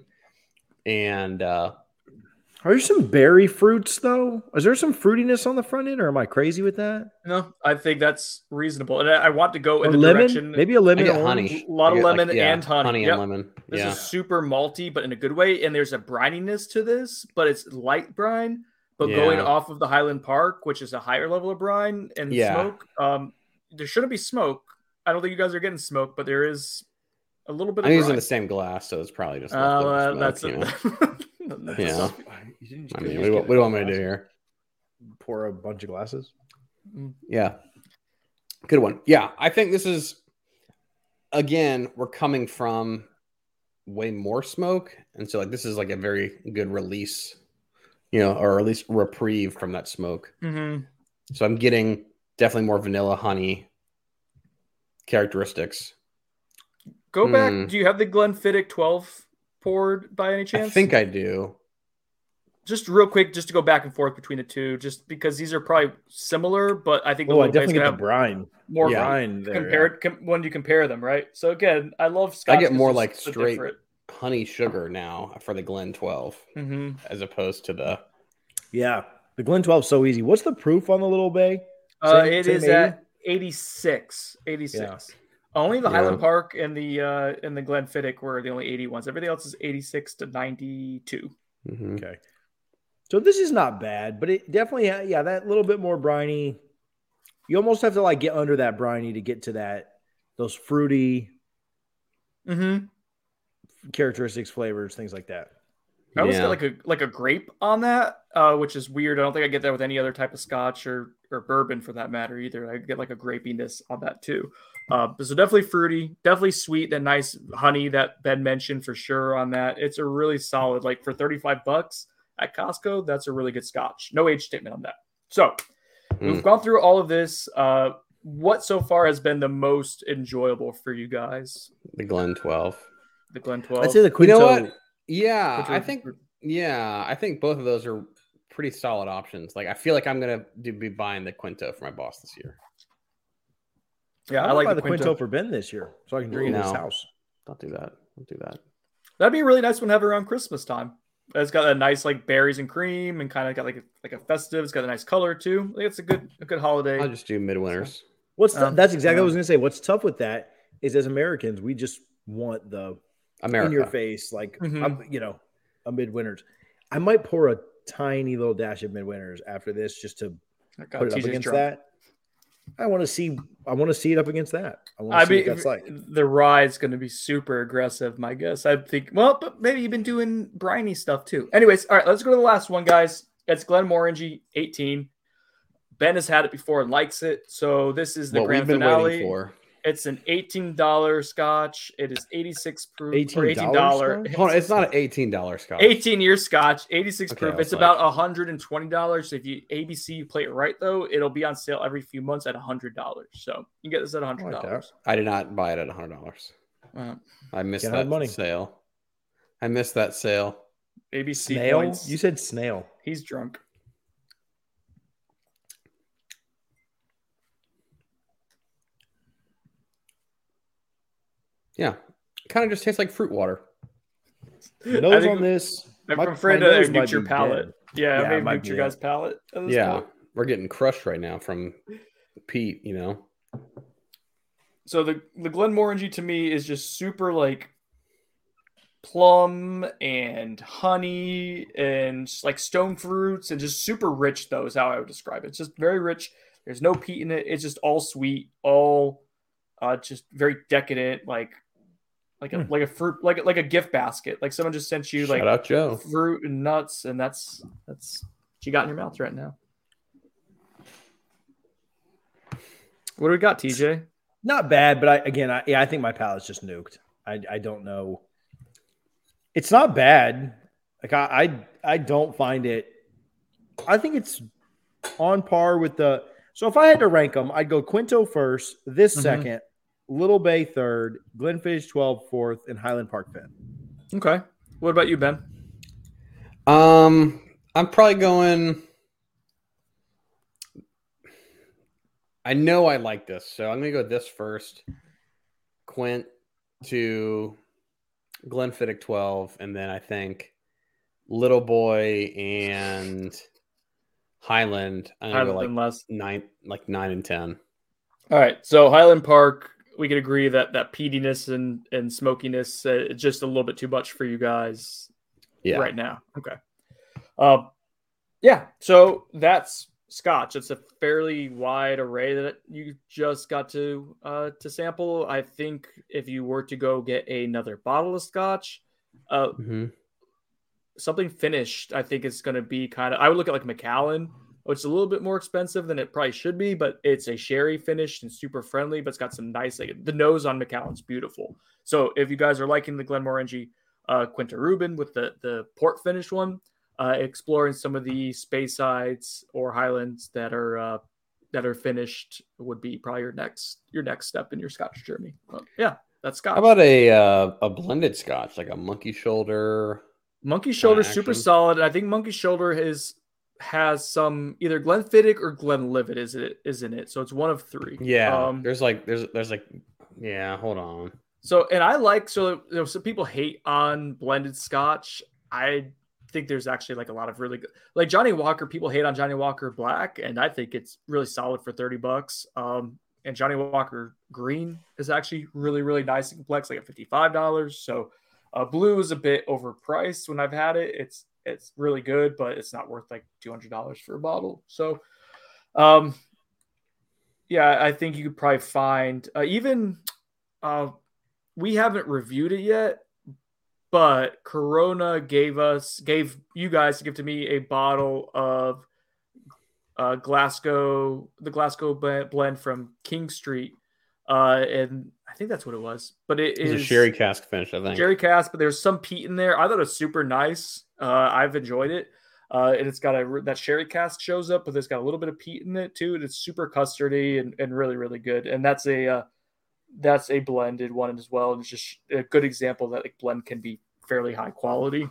And uh, are there some berry fruits though? Is there some fruitiness on the front end, or am I crazy with that? No, I think that's reasonable. And I, I want to go or in the lemon? direction. Maybe a lemon, I get honey. A lot of lemon like, yeah, and honey. Honey yep. and lemon. This yeah. is super malty, but in a good way. And there's a brininess to this, but it's light brine. But yeah. going off of the Highland Park, which is a higher level of brine and yeah. smoke, um, there shouldn't be smoke. I don't think you guys are getting smoke, but there is a little bit. I'm of using brine. the same glass, so it's probably just. Uh, smoke, that's you know? that's yeah. I mean, what do, what do you want me to do here? Pour a bunch of glasses. Yeah, good one. Yeah, I think this is. Again, we're coming from way more smoke, and so like this is like a very good release. You know, or at least reprieve from that smoke. Mm-hmm. So I'm getting definitely more vanilla honey characteristics. Go mm. back. Do you have the Glenfiddich twelve poured by any chance? I think I do. Just real quick, just to go back and forth between the two, just because these are probably similar, but I think the oh, I Little definitely Bay's get have the brine. More yeah. brine there. Compared yeah. com- when you compare them, right? So again, I love Scotch. I get more like so straight different. honey sugar now for the Glen twelve, mm-hmm. as opposed to the. Yeah, the Glen twelve is so easy. What's the proof on the Little Bay? Uh, same, it same is eighty? At eighty-six. eighty-six. Yeah. Only the yeah. Highland Park and the uh, and the Glenfiddich were the only eighty ones. Everything else is eighty-six to ninety-two. Mm-hmm. Okay. So this is not bad, but it definitely, yeah, that little bit more briny. You almost have to like get under that briny to get to that, those fruity mm-hmm. characteristics, flavors, things like that. I almost yeah. get like a like a grape on that, uh, which is weird. I don't think I get that with any other type of Scotch or or bourbon for that matter either. I get like a grapiness on that too. Uh, so definitely fruity, definitely sweet. That nice honey that Ben mentioned for sure on that. It's a really solid, like for thirty-five bucks at Costco. That's a really good Scotch. No age statement on that. So mm. we've gone through all of this. Uh, what so far has been the most enjoyable for you guys? The Glen twelve. The Glen twelve. I'd say the Quinto. You know what? Yeah, I think. Yeah, I think both of those are pretty solid options. Like, I feel like I'm gonna do, be buying the Quinto for my boss this year. Yeah, I, I like buy the, the Quinto. Quinto for Ben this year, so I can drink it no, in his house. Don't do that. Don't do that. That'd be a really nice one to have around Christmas time. It's got a nice like berries and cream, and kind of got like a, like a festive. It's got a nice color too. I think it's a good a good holiday. I'll just do midwinters. What's the, um, that's exactly um, what I was gonna say. What's tough with that is as Americans, we just want the America. in your face, like mm-hmm. I'm, you know, a midwinters. I might pour a tiny little dash of midwinters after this just to I got put it T J's up against drunk. that. I want to see. I want to see it up against that. I want I to see mean, what that's like. the ride's going to be super aggressive, my guess. I think, well, but maybe you've been doing briny stuff too. Anyways, all right, let's go to the last one, guys. It's Glenmorangie eighteen. Ben has had it before and likes it. So this is the What grand we've been finale. waiting for. It's an eighteen dollars scotch. It is eighty-six proof. eighteen or eighteen dollars. scotch? Hold on, it's not an eighteen dollars scotch. eighteen year scotch, eighty-six Okay, proof. I was It's like- about one hundred twenty dollars. So if you A B C you play it right though, it'll be on sale every few months at one hundred dollars. So you can get this at one I hundred like dollars. that. I did not buy it at one hundred dollars. Uh, I missed Can't that hide money. sale. I missed that sale. A B C Snail? points. You said snail. He's drunk. Yeah. Kind of just tastes like fruit water. Nose think- on this. I'm my- afraid my to nose nuked might your be palate. dead. Yeah, Yeah, it maybe might nuked be your it. guys' palate. at this Yeah. point. We're getting crushed right now from Pete, you know. So the the Glenmorangie to me is just super like plum and honey and just like stone fruits and just super rich though is how I would describe it. It's just very rich. There's no peat in it. It's just all sweet, all uh just very decadent, like like a Hmm. like a fruit like like a gift basket. Like someone just sent you Shout like out Joe. fruit and nuts, and that's that's what you got in your mouth right now. What do we got, T J? Not bad, but I again, I, yeah, I think my palate's just nuked. I I don't know. It's not bad. Like I I, I don't find it. I think it's on par with the. So if I had to rank them, I'd go Quinto first, this Mhm. second, Little Bay third, Glenfiddich twelve fourth, and Highland Park fifth. Okay. What about you, Ben? Um, I'm probably going. I know I like this, so I'm gonna go this first. Quint to Glenfiddich twelve, and then I think Little Boy and Highland. I'm gonna go Highland like less. nine, like nine and ten. All right. So Highland Park, we could agree that that peatiness and and smokiness uh, it's just a little bit too much for you guys Yeah, right now. Okay. Um, yeah. So that's Scotch. It's a fairly wide array that you just got to uh, to sample. I think if you were to go get another bottle of Scotch, uh, hmm something finished, I think it's going to be kind of. I would look at like Macallan, which is a little bit more expensive than it probably should be, but it's a sherry finished and super friendly. But it's got some nice. Like, the nose on Macallan's beautiful. So if you guys are liking the Glenmorangie uh, Quinta Rubin with the the port finished one, uh, exploring some of the Spaysides or Highlands that are uh, that are finished would be probably your next your next step in your Scotch journey. But yeah, that's Scotch. How about a uh, a blended Scotch, like a Monkey Shoulder? Monkey Shoulder, Kinda super action. solid. I think Monkey Shoulder has has some either Glenfiddich or Glenlivet is it is in it. So it's one of three. Yeah, Um, there's like there's there's like yeah. Hold on. so and I like so you know some people hate on blended Scotch. I think there's actually like a lot of really good like Johnny Walker. People hate on Johnny Walker Black, and I think it's really solid for thirty bucks. Um, and Johnny Walker Green is actually really really nice and complex, like at fifty five dollars. So. Uh, blue is a bit overpriced when I've had it. It's it's really good, but it's not worth like two hundred dollars for a bottle. So, um, yeah, I think you could probably find uh, even uh, we haven't reviewed it yet, but Corona gave us gave you guys to give to me a bottle of uh, Glasgow the Glasgow blend from King Street, uh, and I think that's what it was. But it It's is a sherry cask finish, I think. Jerry Cask, but there's some peat in there. I thought it was super nice. Uh, I've enjoyed it. Uh, and it's got a that sherry cask shows up, but there's got a little bit of peat in it too. And it's super custardy and, and really, really good. And that's a uh, that's a blended one as well. And it's just a good example that like blend can be fairly high quality.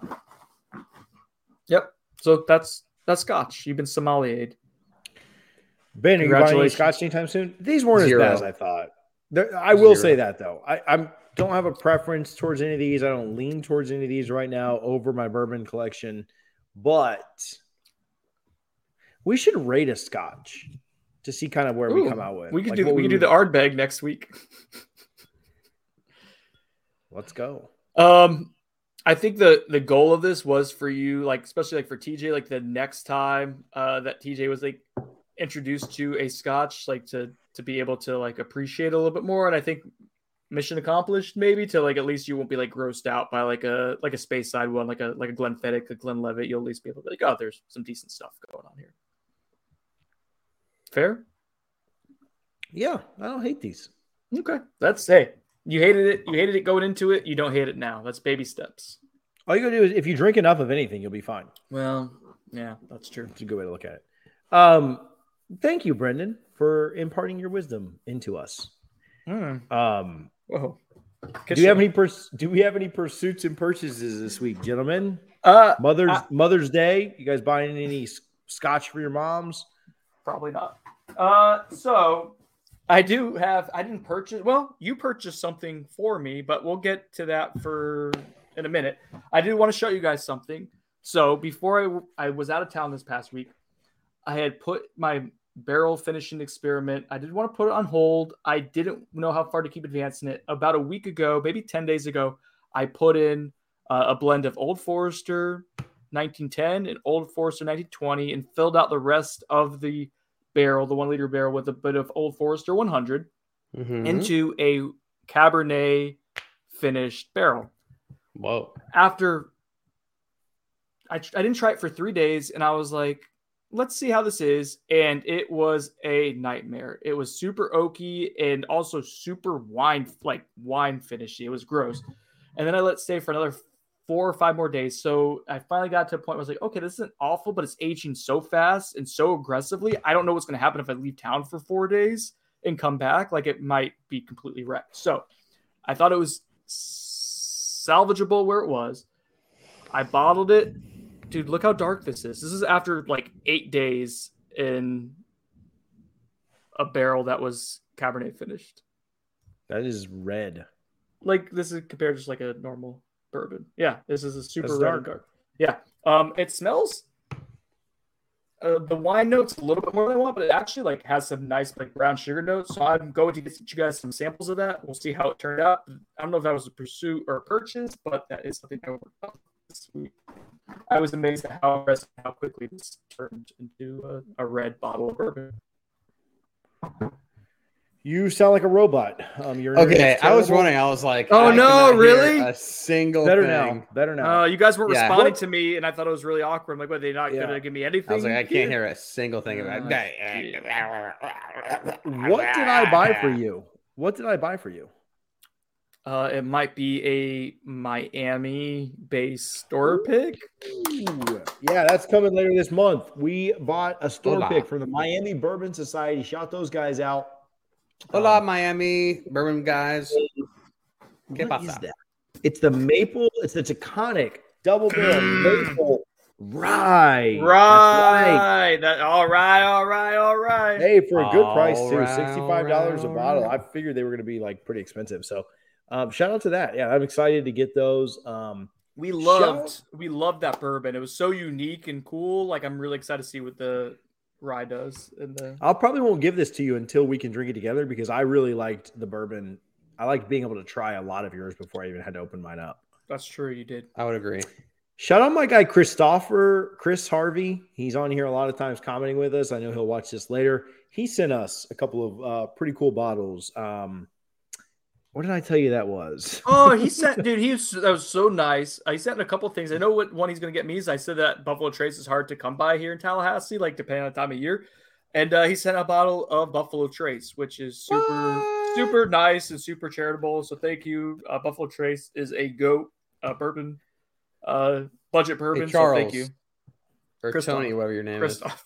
Yep. So that's that's Scotch. You've been sommelier. Ben, are you buying any Congratulations. Scotch anytime soon? These weren't Zero. as bad as I thought. There, I will Zero. say that though. I I'm, don't have a preference towards any of these. I don't lean towards any of these right now over my bourbon collection. But we should rate a Scotch to see kind of where we Ooh, come out with. We could Like do what we could do would- the Ardbeg next week. Let's go. Um, I think the the goal of this was for you, like especially like for T J, like the next time uh, that T J was like introduced to a Scotch, like to to be able to like appreciate a little bit more. And I think mission accomplished, maybe to like at least you won't be like grossed out by like a like a space side one, like a like a Glenfiddich, a Glenlivet. You'll at least be able to be like, oh, there's some decent stuff going on here. Fair? Yeah, I don't hate these. Okay, that's hey, you hated it. You hated it going into it. You don't hate it now. That's baby steps. All you gotta do is if you drink enough of anything, you'll be fine. Well, yeah, that's true. It's a good way to look at it. Um, thank you, Brendan, for imparting your wisdom into us. Mm. Um, Whoa. do you have any pers- Do we have any pursuits and purchases this week, gentlemen? Uh, Mother's I- Mother's Day. You guys buying any scotch for your moms? Probably not. Uh, so I do have. I didn't purchase. Well, you purchased something for me, but we'll get to that for in a minute. I did want to show you guys something. So before I I was out of town this past week, I had put my barrel finishing experiment. I did want to put it on hold. I didn't know how far to keep advancing it. About a week ago, maybe ten days ago, I put in uh, a blend of Old Forester nineteen ten and Old Forester nineteen twenty and filled out the rest of the barrel, the one liter barrel, with a bit of Old Forester one hundred Mm-hmm. into a Cabernet finished barrel. Whoa. After I, I didn't try it for three days and I was like, let's see how this is. And it was a nightmare. It was super oaky and also super wine, like wine finishy. It was gross. And then I let it stay for another four or five more days. So I finally got to a point where I was like, okay, this isn't awful, but it's aging so fast and so aggressively. I don't know what's going to happen if I leave town for four days and come back. Like it might be completely wrecked. So I thought it was salvageable where it was. I bottled it. Dude, look how dark this is. This is after like eight days in a barrel that was Cabernet finished. That is red. Like this is compared to just like a normal bourbon. Yeah, this is a super That's red dark. and dark. Yeah. Um, it smells uh, the wine notes a little bit more than I want, but it actually like has some nice like brown sugar notes. So I'm going to get you guys some samples of that. We'll see how it turned out. I don't know if that was a pursuit or a purchase, but that is something I worked on this week. I was amazed at how aggressive, how quickly this turned into a, a red bottle of bourbon. You sound like a robot. Um, you're Okay, I was running. I was like, Oh, I no, cannot hear really? A single better thing. now. Better now. Uh, you guys weren't Yeah. responding What? to me, and I thought it was really awkward. I'm like, what, are they not Yeah. going to give me anything? I was like, I can't hear a single thing about Uh, it. What did I buy for you? What did I buy for you? Uh, it might be a Miami-based store pick. Ooh, yeah, that's coming later this month. We bought a store Hola. pick from the Miami Bourbon Society. Shout those guys out. Hola, Um, Miami bourbon guys. ¿Qué What is pasa? that? It's the maple. It's the Taconic double barrel maple rye. That's Right. That, all right. All right. All right. Hey, for a good price All too, right, sixty-five dollars all a bottle. right. I figured they were going to be like pretty expensive. So, um, shout out to that. Yeah, I'm excited to get those. Um, We loved we loved that bourbon. It was so unique and cool. Like I'm really excited to see what the rye does in the I'll probably won't give this to you until we can drink it together because I really liked the bourbon. I liked being able to try a lot of yours before I even had to open mine up. That's true, you did. I would agree. Shout out my guy Christopher, Chris Harvey. He's on here a lot of times commenting with us. I know he'll watch this later. He sent us a couple of uh, pretty cool bottles. Um, what did I tell you that was? Oh, he sent dude, he was that was so nice. I sent a couple of things. I know what one he's gonna get me is I said that Buffalo Trace is hard to come by here in Tallahassee, like depending on the time of year. And uh, he sent a bottle of Buffalo Trace, which is super What? super nice and super charitable. So thank you. Uh, Buffalo Trace is a goat uh, bourbon, uh, budget bourbon. Hey, so thank Charles. you, Or Christoph. Tony, whatever your name is. Christoph.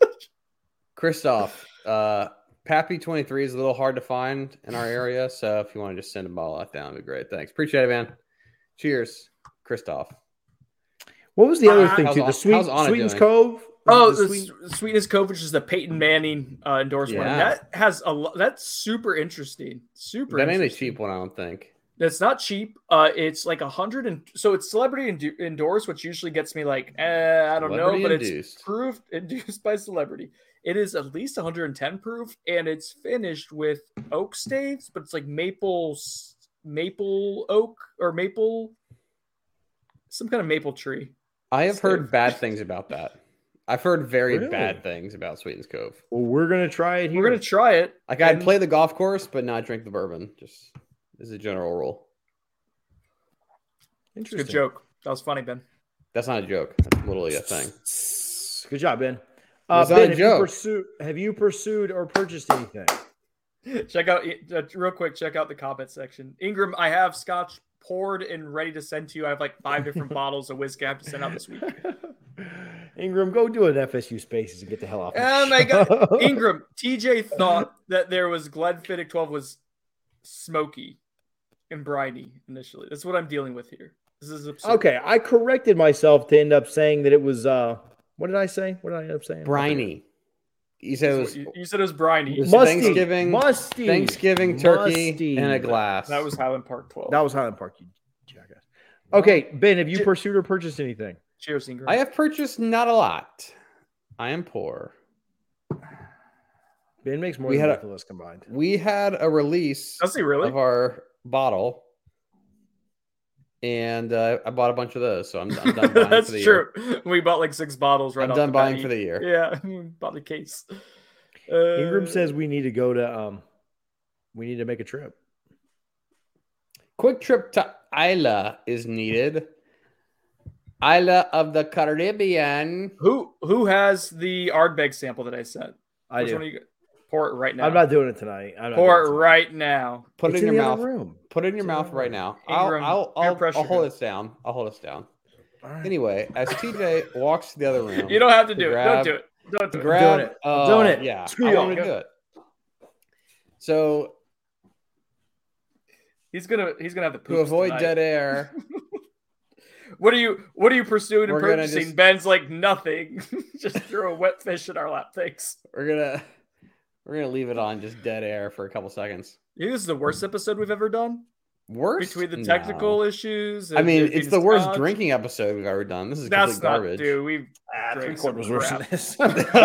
Christoph, uh, Pappy twenty-three is a little hard to find in our area. So if you want to just send a bottle out down, it'd be great. Thanks. Appreciate it, man. Cheers, Christoph. What was the other Uh, thing how's too? The An- sweet how's Anna Sweetens doing? Cove. Oh, The the Sweet- S- Sweetness Cove, which is the Peyton Manning uh, endorsement. Yeah. That has a lot. That's super interesting. Super. That ain't a interesting. cheap one, I don't think. It's not cheap. Uh, it's like a hundred and so it's celebrity endu- endorsed, which usually gets me like, eh, I don't Celebrity know, but it's induced. proved induced by celebrity. It is at least one hundred ten proof, and it's finished with oak staves, but it's like maple, s- maple oak or maple, some kind of maple tree. I have Steve. heard bad things about that. I've heard very Really? bad things about Sweetens Cove. Well, we're gonna try it here. We're gonna try it. Like I'd and- play the golf course, but not drink the bourbon. Just as a general rule. It's a Interesting. good joke. That was funny, Ben. That's not a joke. That's literally a thing. Good job, Ben. Uh, It's not Ben, a have you, joke. pursued, have you pursued or purchased anything? Check out uh, real quick. Check out the comment section. Ingram, I have scotch poured and ready to send to you. I have like five different bottles of whiskey I have to send out this week. Ingram, go do an F S U Spaces and get the hell off. Oh my god, Ingram! T J thought that there was Glenfiddich twelve was smoky and briny initially. That's what I'm dealing with here. This is absurd. Okay, I corrected myself to end up saying that it was. Uh, what did I say? What did I end up saying? Briny. You said it was You, you said it was briny. It was Musty. Thanksgiving, Musty. Thanksgiving turkey Musty. in a glass. That was Highland Park twelve. That was Highland Park, you jackass. Okay, Ben, have you J- pursued or purchased anything? Cheers, Ingram. I have purchased not a lot. I am poor. Ben makes more We than had both of us combined. We had a release Does he really? of our bottle, and uh, I bought a bunch of those. So I'm, I'm done buying That's for the true. year. We bought like six bottles right I'm off done the buying bat. for the year. Yeah, we bought the case. Uh, Ingram says we need to go to. Um, we need to make a trip. Quick trip to Isla is needed. Isla of the Caribbean. who who has the Ardbeg sample that I sent? I Which do. one are you? Pour it right now. I'm not doing it tonight. I'm not Pour it doing tonight. right now. Put It's it in your the mouth. other room. Put it in your It's mouth in the right room. now. Ingram, I'll I'll peer I'll, pressure I'll hold go. this down. I'll hold this down. All right. Anyway, as T J walks to the other room, You don't have to do grab- it. Don't do it. Don't do it. grab. doing it. uh, Doing it. Yeah, Screw I y'all. want to do it. So He's gonna he's gonna have the to poops avoid tonight. dead air, What are you What are you pursuing and We're gonna purchasing? just- Ben's like nothing. Just throw a wet fish in our lap. Thanks. we're gonna we're gonna leave it on just dead air for a couple seconds. You think this is the worst episode we've ever done? Worst Between the No. technical issues. I and mean, it it's being the worst scotch. drinking episode we've ever done. This is That's complete not, garbage. dude. We've Ah, drank three some quarters worse than crap. this.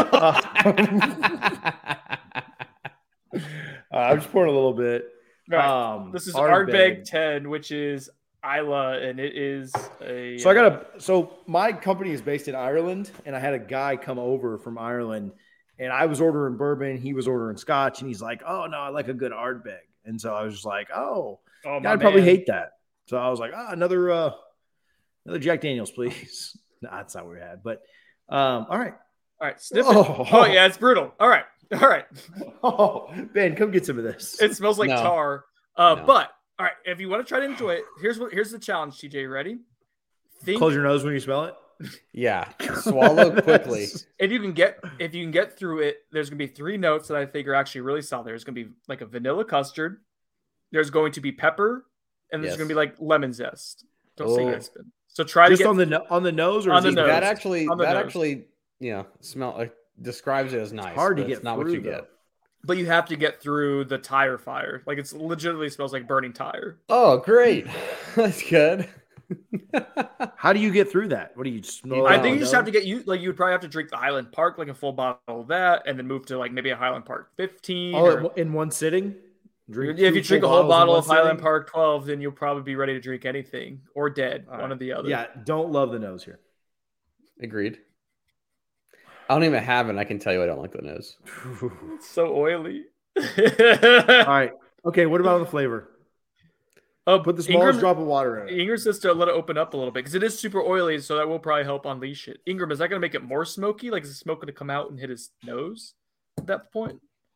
Uh, I'm just pouring a little bit. All right. Um, This is Ardbeg. Ardbeg ten, which is Isla, and it is a. So I got a. So my company is based in Ireland, and I had a guy come over from Ireland, and I was ordering bourbon, he was ordering scotch, and he's like, "Oh no, I like a good Ardbeg," and so I was just like, "Oh, Oh, my I'd probably man. hate that." So I was like, "Ah, another, uh, another Jack Daniels, please." No, that's not what we had, but um, all right. All right, sniff Oh. it. Oh yeah, it's brutal. All right, all right. Oh, Ben, come get some of this. It smells like No. tar. Uh, No. But all right, if you want to try to enjoy it, here's what here's the challenge. T J, ready? Think Close your nose when you smell it. Yeah, swallow quickly. if you can get if you can get through it. There's gonna be three notes that I think are actually really solid. There's gonna be like a vanilla custard. There's going to be pepper, and there's Yes. gonna be like lemon zest. Don't say Oh. yes, Ben. So try Just to get on the no- on the nose or On is the it nose. That actually On the that nose. actually you know smell like describes it as nice. hard to but get it's not what through, you though. get. but you have to get through the tire fire. Like it's legitimately smells like burning tire. Oh, great. That's good. How do you get through that? What do you smell? I it think on you just the have to nose? get you like you would probably have to drink the Highland Park, like a full bottle of that, and then move to like maybe a Highland Park fifteen. all or- at- in one sitting. Drink yeah, if two you drink a full whole bottles in bottle one of Highland sitting? Park twelve, then you'll probably be ready to drink anything or dead, All one right. or the other. Yeah, don't love the nose here. Agreed. I don't even have it. And I can tell you I don't like the nose. It's so oily. All right. Okay. What about the flavor? Oh, Put the smallest Ingram, drop of water in it. Ingram says to let it open up a little bit because it is super oily, so that will probably help unleash it. Ingram, is that going to make it more smoky? Like, is the smoke going to come out and hit his nose at that point?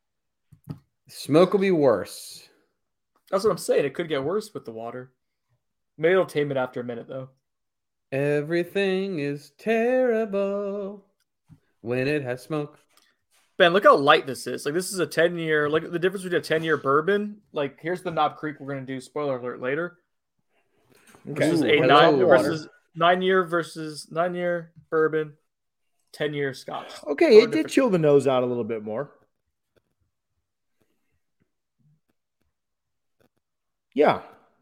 Smoke will be worse. That's what I'm saying. It could get worse with the water. Maybe it'll tame it after a minute, though. Everything is terrible when it has smoke. Ben, look how light this is. Like, this is a ten-year... Like, the difference between a ten-year bourbon. Like, here's the Knob Creek we're going to do. Spoiler alert later. Okay. Versus Ooh, a hello, nine water. versus nine-year versus nine-year bourbon, ten-year scotch. Okay, Totally it did different. chill the nose out a little bit more. Yeah,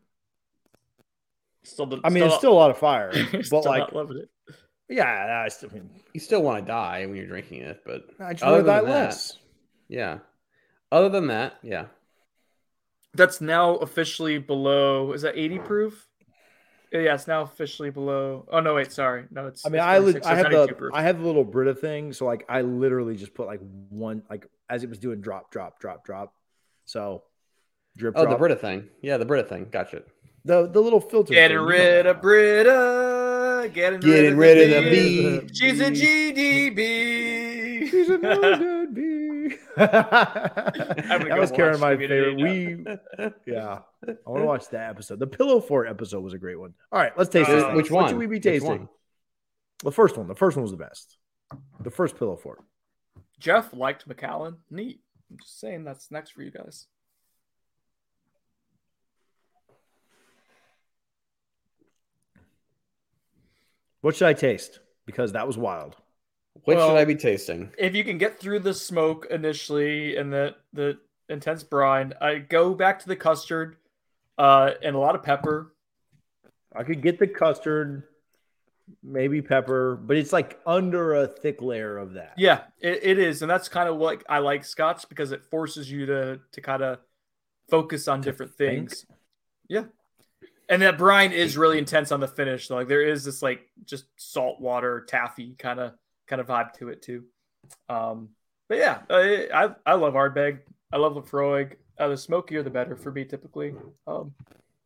Still, the, I mean it's still a lot of fire, still but like, not loving it. yeah, I still, I mean, You still want to die when you're drinking it, but I just Other want to die than that- less. yeah. Other than that, yeah. That's now officially below. Is that eighty proof? Yeah, it's now officially below. Oh no, wait, sorry. No, it's. I mean, it's I li- forty-six, I so it's have ninety-two the proof. I have the little Brita thing, so like I literally just put like one like as it was doing drop, drop, drop, drop. So drip. Oh, drop. the Brita thing. Yeah, the Brita thing. Gotcha. The the little filter. Getting thing, rid you know of Brita. Getting, Getting rid, rid of of the the B. B. She's a G D B. She's a no good bee. That go was Karen, watch my the favorite. video We, yeah, I want to watch that episode. The Pillow Fort episode was a great one. All right, let's taste Uh, this. thing. Which What one? should we be Which tasting? one? The first one. The first one was the best. The first Pillow Fort. Jeff liked Macallan. Neat. I'm just saying that's next for you guys. What should I taste? Because that was wild. What Well, should I be tasting? If you can get through the smoke initially and the the intense brine, I go back to the custard uh, and a lot of pepper. I could get the custard, maybe pepper, but it's like under a thick layer of that. Yeah, it, it is, and that's kind of what I like Scotch because it forces you to to kind of focus on different think. things. Yeah, and that brine is really intense on the finish. Like there is this like just salt water taffy kind of kind of vibe to it too. Um, but yeah, I I, I love Ardbeg. I love Lafroig. Uh, the smokier the better for me typically. Um,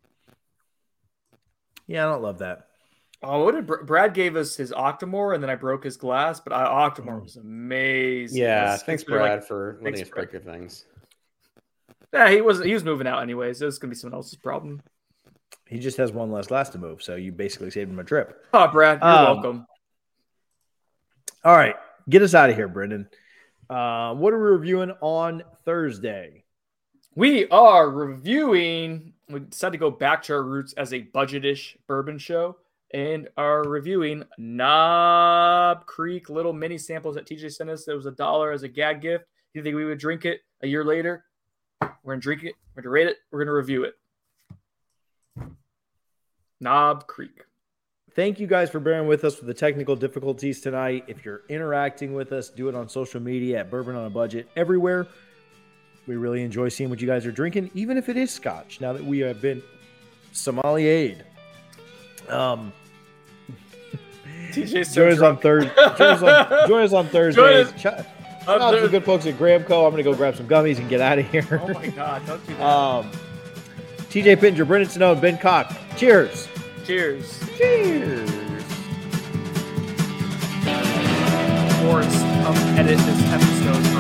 Yeah, I don't love that. Oh, what did Br- Brad gave us his Octomore, and then I broke his glass. But I, Octomore was amazing. Yeah, It's- thanks, it's been, Brad, like- for letting thanks, us Brad. break your things. Yeah, he was he was moving out anyways. It was gonna be someone else's problem. He just has one less glass to move, so you basically saved him a trip. Oh, Brad, you're Um, welcome. All right, get us out of here, Brendan. Uh, what are we reviewing on Thursday? We are reviewing. We decided to go back to our roots as a budget-ish bourbon show, and are reviewing Knob Creek little mini samples that T J sent us. That was a dollar as a gag gift. You think we would drink it a year later? We're gonna drink it. We're gonna rate it. We're gonna review it. Knob Creek. Thank you guys for bearing with us with the technical difficulties tonight. If you're interacting with us, do it on social media at Bourbon on a Budget everywhere. We really enjoy seeing what you guys are drinking, even if it is Scotch, now that we have been sommelier'd. Um, T J's so join us on drunk. Thursday. Join us on, join us on Thursdays. us. Shout, shout Uh, out to the there- good folks at Graham Co. I'm going to go grab some gummies and get out of here. Oh my God! Don't do that. Um, T J Pittenger, Brendan Snow, and Ben Cock. Cheers. Cheers. Cheers. Forrest, come edit this episode.